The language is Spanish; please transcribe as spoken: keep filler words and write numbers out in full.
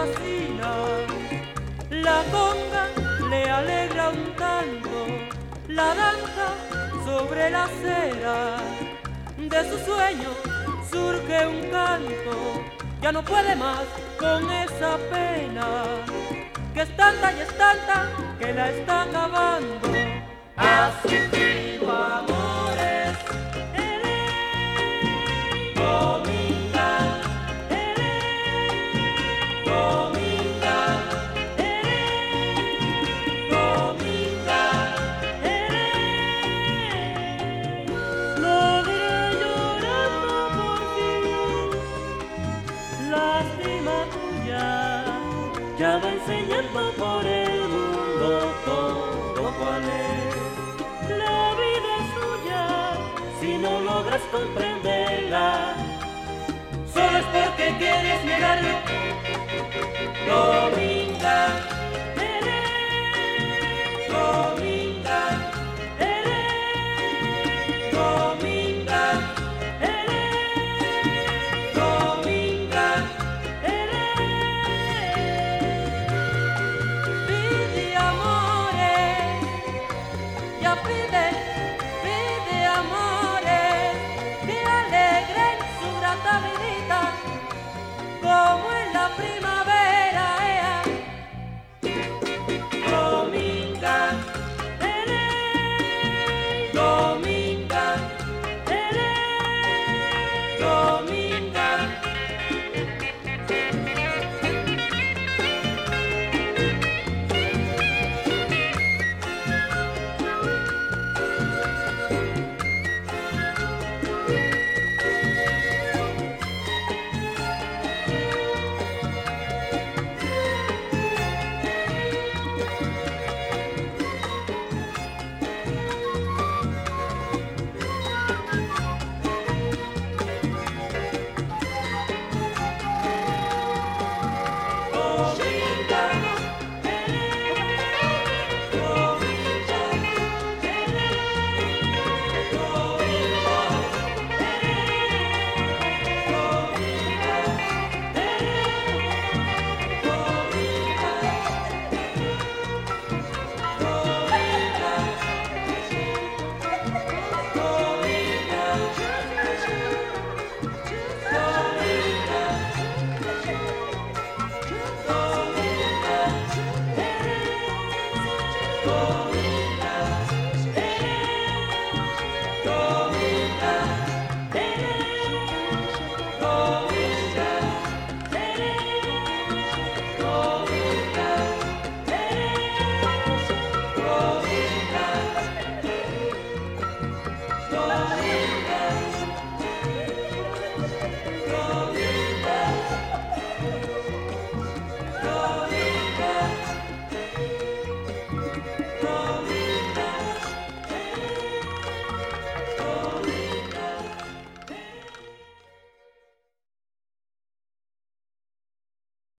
fascinan. La conga le alegra un tanto, la danza sobre la acera. De su sueño surge un canto, ya no puede más con esa pena, que es tanta y es tanta que la está acabando. Ha sufrido amores, Dominga, Dominga, Dominga. Lo diré llorando por ti, lástima tuya, ya va enseñando por el mundo todo cual es. La vida es suya, si no logras comprenderla, solo es porque quieres mirarlo